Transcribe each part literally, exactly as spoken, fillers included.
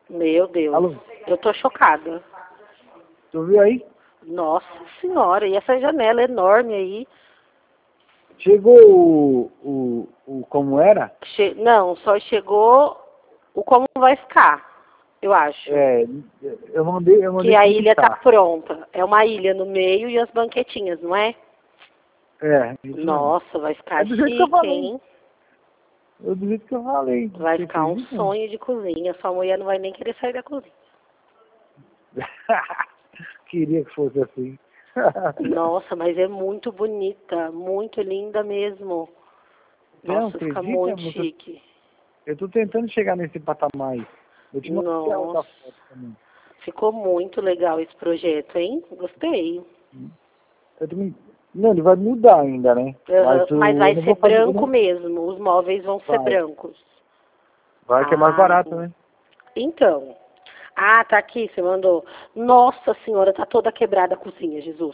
Meu Deus, Alô? eu tô chocada. Tu viu aí? Nossa senhora, e essa janela enorme aí? Chegou o, o, o como era? Che... Não, só chegou o como vai ficar, eu acho. É, eu mandei, eu mandei Que a ilha tá pintar. pronta. É uma ilha no meio e as banquetinhas, não é? É, isso mesmo. Nossa, vai ficar É do jeito que eu chique, falei. hein? É do jeito que eu falei. Vai Você ficar um acredita? sonho de cozinha. Sua mulher não vai nem querer sair da cozinha. Queria que fosse assim. Nossa, mas é muito bonita, muito linda mesmo. Você não Nossa, fica acredita, muito moça? chique. Eu tô tentando chegar nesse patamar aí. Eu te mandei a outra Nossa, foto também. ficou muito legal esse projeto, hein? Gostei. Eu também... Não, ele vai mudar ainda, né? Aham, Mas o... mas eu vai não ser vou fazer... Eu branco não... mesmo, os móveis vão ser Vai. brancos. Vai que é mais Ah, barato, né? então. Ah, tá aqui, você mandou. Nossa senhora, tá toda quebrada a cozinha, Jesus.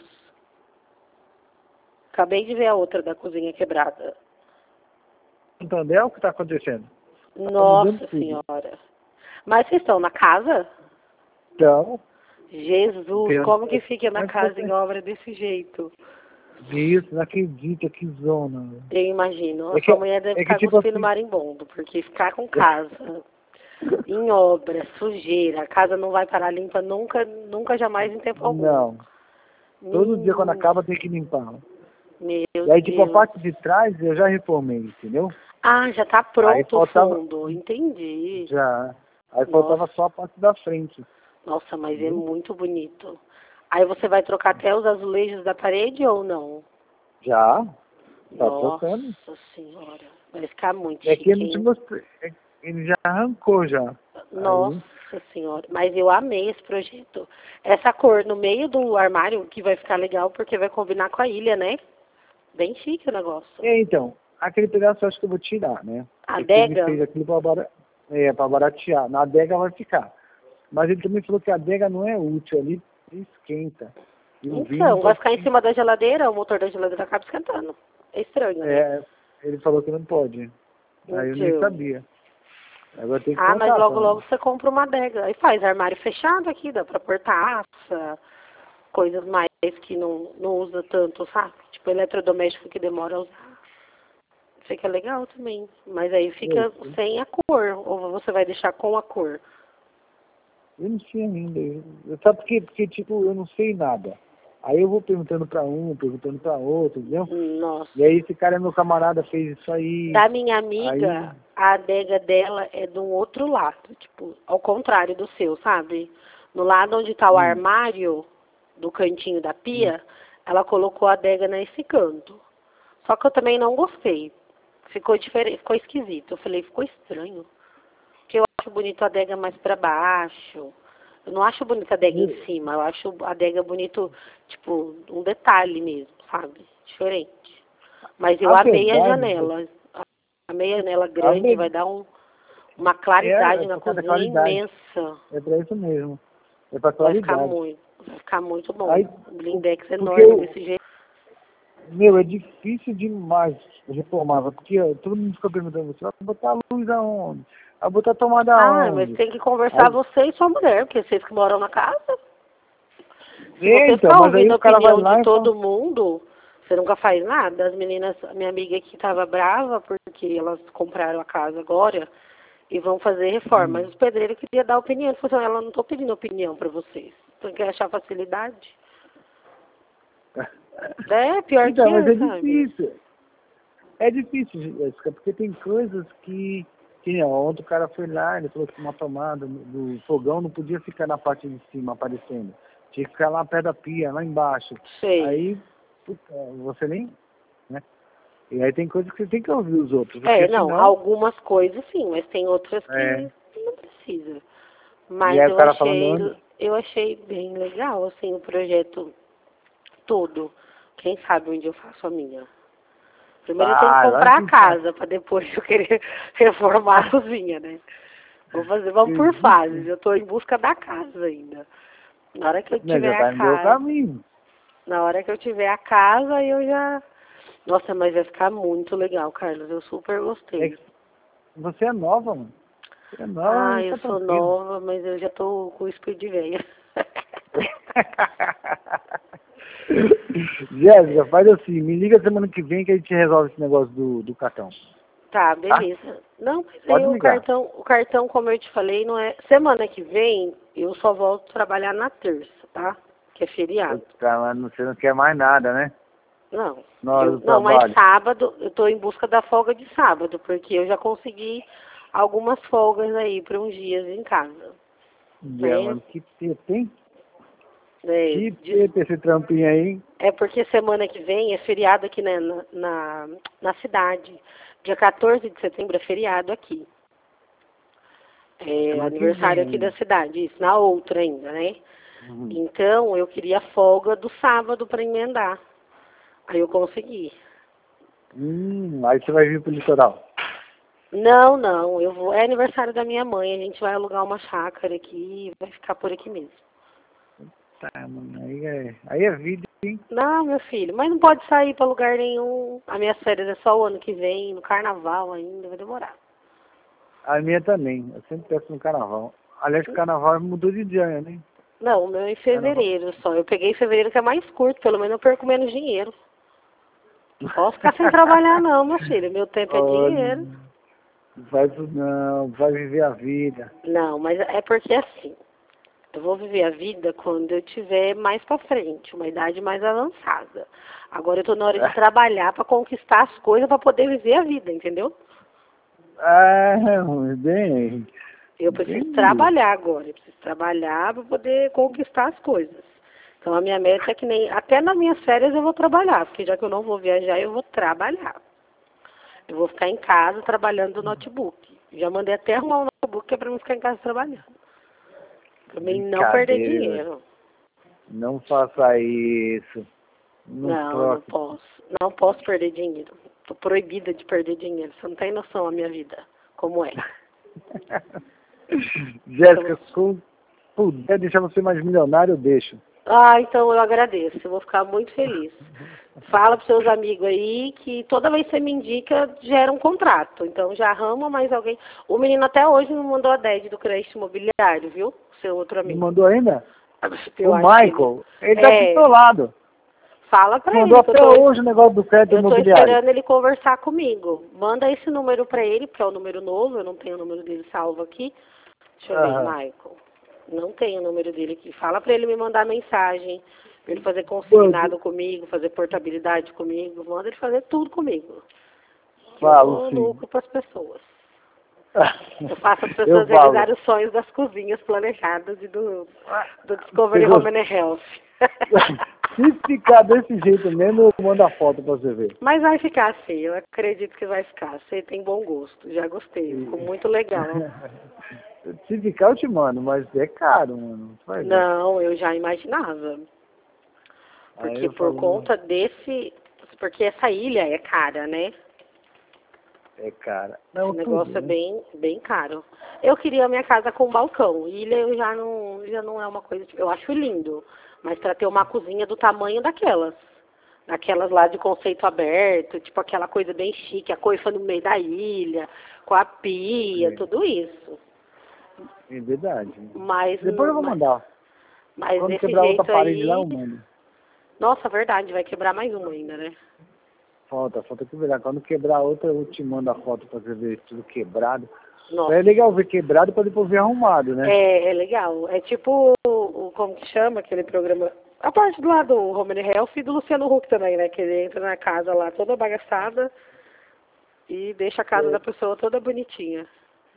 Acabei de ver a outra da cozinha quebrada. Entendeu o que tá acontecendo? Tá mudando Nossa tudo. senhora. Mas vocês estão na casa? Então... Jesus, tem- como que fica na Mas casa em você... obra desse jeito? Isso, não acredita, que zona. Eu imagino. A É que, sua mulher deve é que ficar tipo cuspindo assim... marimbondo, porque ficar com casa em obra, sujeira, a casa não vai parar limpa nunca, nunca jamais em tempo algum. Não. Todo dia quando Hum, acaba tem que limpar. meu E aí, tipo, a Deus. parte de trás eu já reformei, entendeu? Ah, já tá Aí pronto o faltava... fundo, entendi. Já. Aí Nossa, faltava só a parte da frente. nossa, mas é Entendeu? muito bonito. Aí você vai trocar até os azulejos da parede ou não? Já. Tá Nossa trocando. senhora, vai ficar muito É que eu chique, não te hein? mostrei. É que ele já arrancou já. Nossa Aí. senhora, mas eu amei esse projeto. Essa cor no meio do armário que vai ficar legal porque vai combinar com a ilha, né? Bem chique o negócio. É, então, aquele pedaço eu acho que eu vou tirar, né? A Porque ele adega? fez aquilo pra, bara... é, pra baratear. Na adega vai ficar. Mas ele também falou que a adega não é útil ali, esquenta. E o vinho não Então, vai pode ficar em ser. cima da geladeira, o motor da geladeira acaba esquentando. É estranho, né? É, ele falou que não pode. Aí eu nem Então. sabia. Agora tem que Ah, mas contar logo, com ele. logo você compra uma adega. Aí faz armário fechado aqui, dá pra pôr taça, coisas mais que não, não usa tanto, sabe? Tipo eletrodoméstico que demora a usar. Fica legal também. Mas aí fica Eu, sem a cor. Ou você vai deixar com a cor. eu não sei ainda. Eu, eu- sabe por quê? Porque, tipo, eu não sei nada. Aí eu vou perguntando pra um, perguntando pra outro, entendeu? Nossa. E aí esse cara, meu camarada, fez isso aí. Da minha Aí, amiga, a adega dela é de um outro lado. Tipo, ao contrário do seu, sabe? No lado onde tá o hum, armário, do cantinho da hum. pia, ela colocou a adega nesse canto. Só que eu também não gostei. Ficou diferente, ficou esquisito. Eu falei, ficou estranho. Porque eu acho bonito a adega mais pra baixo. Eu não acho bonita a adega em Meu, cima. Eu acho a adega bonito, tipo, um detalhe mesmo, sabe? Diferente. Mas eu a amei a verdade, janela. Amei a janela a grande, vai verdade dar um, uma é, claridade é na por causa da cozinha claridade. imensa. É pra isso mesmo. É pra Vai ficar claridade. muito, vai ficar muito bom. Aí, Um o- blindex porque, enorme eu, desse jeito. meu, é difícil demais reformar. Porque ó, todo mundo fica perguntando, você vai botar a luz aonde? Vai botar a tomada Ah, mas aonde? tem que conversar Aí, você e sua mulher, porque vocês que moram na casa. Se é, você então, ficar mas aí ouvindo a o cara vai opinião de lá e fala, todo mundo, você nunca faz nada. As meninas, a minha amiga aqui estava brava porque elas compraram a casa agora e vão fazer reforma. hum. Mas os pedreiros queriam dar opinião. Ele falou assim, ela não estou pedindo opinião para vocês. Tem que achar facilidade. É, pior que Então, mas é, é sabe? difícil. É difícil, Jéssica, porque tem coisas que, que nem, ó, ontem o cara foi lá, ele falou que uma tomada do fogão não podia ficar na parte de cima aparecendo. Tinha que ficar lá perto da pia, lá embaixo. Sei. Aí, puta, você nem, né? E aí tem coisas que você tem que ouvir os outros, É, porque não, senão, algumas coisas sim, mas tem outras é, que não precisa. e Mas aí o eu cara falando, achei, onde- eu achei bem legal, assim, o projeto todo. Quem sabe onde eu faço a minha. Primeiro eu tenho que ah, vai comprar a que faz, casa, para depois eu querer reformar a cozinha, né? Vou fazer, vamos por acredita? fases. Eu estou em busca da casa ainda. Na hora que eu Não, já tiver a tá no meu casa, caminho. na hora que eu tiver a casa, eu já. Nossa, mas vai ficar muito legal, Carlos. Eu super É gostei. que você é nova, mano. É nova, Ah, tá eu sou tranquilo. nova, mas eu já tô com o espírito de velha. Jéssica, faz assim, me liga semana que vem que a gente resolve esse negócio do, do cartão. Tá, Tá? beleza. Não, mas aí Pode o ligar. cartão, o cartão, como eu te falei, não é. Semana que vem eu só volto a trabalhar na terça, tá? Que é feriado. Tá, mas você não quer mais nada, né? Não. Na hora Eu, do não, mas trabalho. sábado, eu tô em busca da folga de sábado, porque eu já consegui algumas folgas aí para uns dias em casa. Já, Né? mano, que teta, hein? É, Que de- teta esse trampinho aí, hein? é porque semana que vem é feriado aqui né, na, na, na cidade. Dia quatorze de setembro é feriado aqui. É Semana que aniversário aqui vem. da cidade, isso, na outra ainda, né? Uhum. Então, eu queria folga do sábado para emendar. Aí eu consegui. Hum, aí você vai vir pro litoral. Não, não, eu vou. É aniversário da minha mãe, a gente vai alugar uma chácara aqui e vai ficar por aqui mesmo. Tá, mano, aí é, aí é vida, hein? Não, meu filho, mas não pode sair para lugar nenhum. As minhas férias é só o ano que vem, no carnaval ainda, vai demorar. A minha também, eu sempre peço no carnaval. Aliás, o carnaval mudou de dia, né? Não, o meu é em Carnaval. fevereiro só. Eu peguei fevereiro que é mais curto, pelo menos eu perco menos dinheiro. Não posso ficar sem trabalhar não, meu filho. Meu tempo é Olha, dinheiro. vai pro- não, vai viver a vida. Não, mas é porque assim, eu vou viver a vida quando eu tiver mais pra frente, uma idade mais avançada. Agora eu tô na hora de trabalhar pra conquistar as coisas pra poder viver a vida, entendeu? Ah, bem, Eu preciso bem, trabalhar agora, eu preciso trabalhar pra poder conquistar as coisas. Então a minha meta é que nem, até nas minhas férias eu vou trabalhar, porque já que eu não vou viajar, eu vou trabalhar. Eu vou ficar em casa trabalhando do notebook. Já mandei até arrumar um notebook que é pra mim ficar em casa trabalhando. Pra mim não perder brincadeira. dinheiro. Não faça isso. Não Não, não troque. posso. Não posso perder dinheiro. Tô proibida de perder dinheiro. Você não tem noção da minha vida. Como é. Jéssica, se eu puder deixar você mais milionário, eu deixo. Ah, então eu agradeço. Eu vou ficar muito feliz. Fala pros seus amigos aí que toda vez que você me indica, gera um contrato. Então já arrama mais alguém. O menino até hoje não mandou a D E D do crédito imobiliário, viu? Seu outro Não amigo. mandou ainda? Eu O acho que ele... Michael, ele tá aqui do seu É, lado. fala pra Mandou ele que eu até tô... hoje o negócio do crédito Eu tô imobiliário. esperando ele conversar comigo. Manda esse número pra ele, porque é o número novo, eu não tenho o número dele salvo aqui. Deixa eu ver, Aham. Michael. Não tenho o número dele aqui. Fala pra ele me mandar mensagem, pra ele fazer Mando. consignado comigo, fazer portabilidade comigo. Manda ele fazer tudo comigo. Que eu Falo dou sim. lucro pras pessoas. Eu faço as Eu pessoas falo. realizarem os sonhos das cozinhas planejadas e do, do Discovery Você Home gost- and Health. Se ficar desse jeito mesmo, eu mando a foto pra você ver. Mas vai ficar assim, eu acredito que vai ficar. Você tem bom gosto, já gostei, ficou muito legal. Se ficar, eu te mando, mas é caro, mano. Vai ver. Não, eu já imaginava. Aí Porque eu por falo, mano, conta desse. Porque essa ilha é cara, né? é cara. Esse Não, tudo, negócio é né? bem, bem caro. Eu queria a minha casa com balcão. Ilha eu já não, já não é uma coisa. Eu acho lindo. Mas para ter uma cozinha do tamanho daquelas. Daquelas lá de conceito aberto, tipo aquela coisa bem chique, a coifa no meio da ilha, com a pia, É, tudo isso. é verdade. Mas, Depois eu vou mas, mandar. mas Quando desse quebrar outra jeito parede lá, aí. eu mando. Nossa, verdade, vai quebrar mais uma ainda, né? Falta, falta quebrar. Quando quebrar outra, eu te mando a foto pra você ver tudo quebrado. Nossa. É legal ver quebrado pra depois ver arrumado, né? É, é legal. É tipo, o, o- como que chama aquele programa? A parte do lado do Home and Health e do Luciano Huck também, né? Que ele entra na casa lá toda bagaçada e deixa a casa da pessoa toda bonitinha.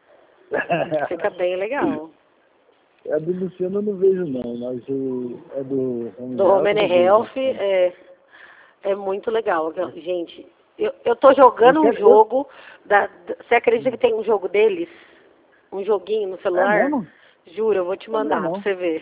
Fica bem legal. É do Luciano eu não vejo não, mas o é do Home Do Home Health and eu vejo Health bastante. é, é muito legal. Gente, eu, eu tô jogando Eu um quero, eu, jogo. Da, da- você acredita que tem um jogo deles? Um joguinho no é celular? mesmo? Juro, eu vou te Sabia mandar pra não. você ver.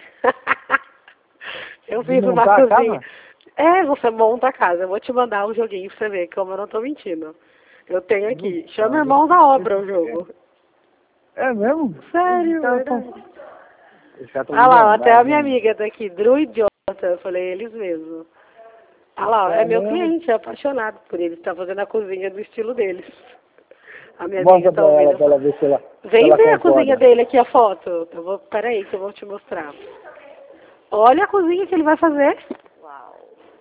Eu De fiz uma montar a cozinha. casa? É, você monta a casa. Eu vou te mandar um joguinho pra você ver, como eu não tô mentindo. Eu tenho aqui. Chama Não, Irmãos à Obra esse- o jogo. É mesmo? Sério, Então, verdade. esse cara tá Ah lá, até a milionário, minha né? amiga tá aqui, Dru Idiota. Eu falei, eles mesmo. Ah lá, é É meu mesmo? cliente, é apaixonado por eles. Tá fazendo a cozinha do estilo deles. A minha Mostra amiga tá pra ela, ouvindo. pra ela ver se ela Vem se ela ver a concorda. cozinha dele aqui, a foto. Eu vou, peraí que eu vou te mostrar. Olha a cozinha que ele vai fazer. Uau.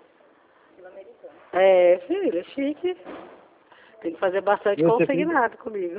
É, filho, chique. Tem que fazer bastante Você consignado comigo.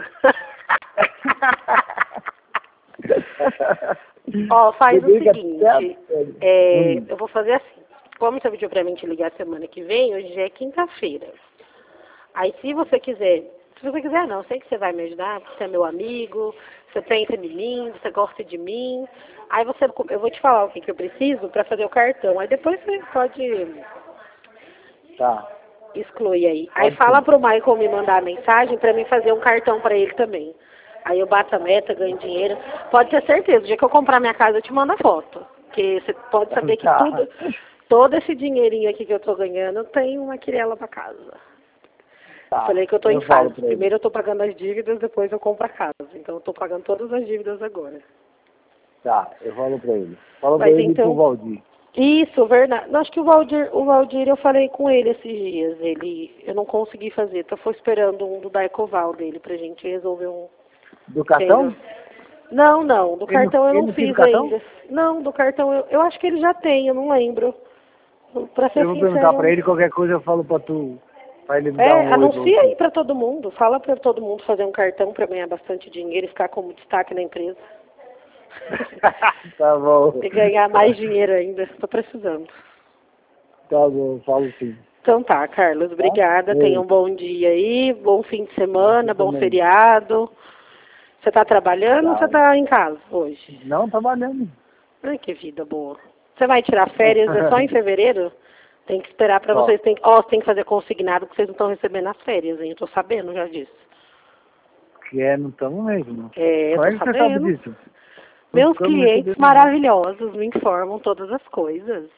Ó, faz o Fica seguinte, até- é, Hum. eu vou fazer assim. Como você pediu pra mim te ligar semana que vem, hoje é quinta-feira. Aí se você quiser, se você quiser não, sei que você vai me ajudar, porque você é meu amigo, você pensa em mim, você gosta de mim. Aí você, eu vou te falar o que, que eu preciso pra fazer o cartão. Aí depois você pode Tá. excluir aí. Aí Pode fala sim. pro Michael me mandar a mensagem pra mim fazer um cartão pra ele também. Aí eu bato a meta, ganho dinheiro. Pode ter certeza, o dia que eu comprar minha casa eu te mando a foto. Porque você pode saber que Tá. tudo, todo esse dinheirinho aqui que eu tô ganhando tem uma quirela pra casa. Tá. Eu falei que eu tô Eu em falo fase. pra ele. Primeiro eu tô pagando as dívidas, depois eu compro a casa. Então eu tô pagando todas as dívidas agora. Tá, eu falo pra ele. Fala pra Mas ele e então- pro Valdir. Isso, verdade. Não, acho que o Valdir, o Valdir, eu falei com ele esses dias. Ele, eu não consegui fazer. Tô foi esperando um do Daicoval dele pra gente resolver um. Do cartão? Não, não. Do Ele cartão não- eu ele não não tira fiz o cartão? ainda. Não, do cartão eu, eu acho que ele já tem, eu não lembro. Pra ser Eu vou sincero. perguntar pra ele, qualquer coisa eu falo pra tu. Pra ele me dar É, um oi. anuncia pra aí pra todo mundo. Fala pra todo mundo fazer um cartão pra ganhar bastante dinheiro e ficar como destaque na empresa. Tá bom. E ganhar mais dinheiro ainda. Tô precisando. Tá bom, falo sim. Então tá, Carlos, obrigada. Ei. Tenha um bom dia aí, bom fim de semana, Você bom também. feriado. Você tá trabalhando ou Tá. você tá em casa hoje? Não, trabalhando. Ai, que vida boa. Você vai tirar férias, é só em fevereiro? Tem que esperar pra Só. vocês. Tem, ó, tem que fazer consignado porque vocês não estão recebendo as férias, hein? Eu tô sabendo já disso. Que é, não estamos mesmo. É, eu Como é tô que você sabe sabendo. disso? Meus Estamos clientes recebendo- maravilhosos me informam todas as coisas.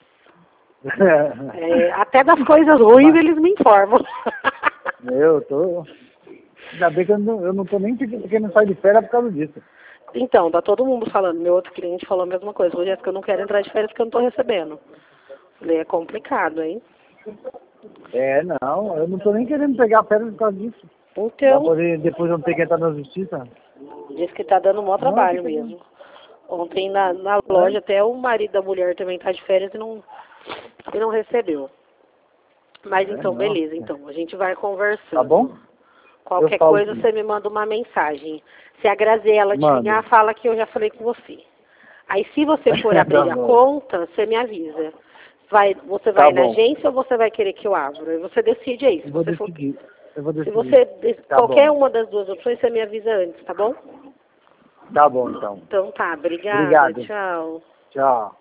É, até das coisas ruins eles me informam. Eu tô... Ainda bem que eu não, eu não tô nem querendo sair de férias por causa disso. Então, tá todo mundo falando. Meu outro cliente falou a mesma coisa. Ô, Jéssica, eu não quero entrar de férias porque eu não tô recebendo. Falei, é complicado, hein? É, não, eu não tô nem querendo pegar férias por causa disso. Pra Então, poder depois eu não ter que entrar na justiça. diz que tá dando um maior trabalho Não, fica mesmo. Ontem na, na loja até o marido da mulher também tá de férias e não, e não recebeu. Mas É, então, não. beleza, então. A gente vai conversando. Tá bom? Qualquer Eu falo coisa sim. você me manda uma mensagem. Se a Graziela te Mando. ligar, fala que eu já falei com você. Aí se você for Tá abrir a bom. conta, você me avisa. Vai, você Tá vai na bom. agência ou você vai querer que eu abra? E você decide aí. Se Eu vou você, for, decidir. Eu vou se decidir. você de- Tá qualquer bom. uma das duas opções, você me avisa antes, tá bom? Tá bom, então. Então tá, obrigada. Obrigado. Tchau. Tchau.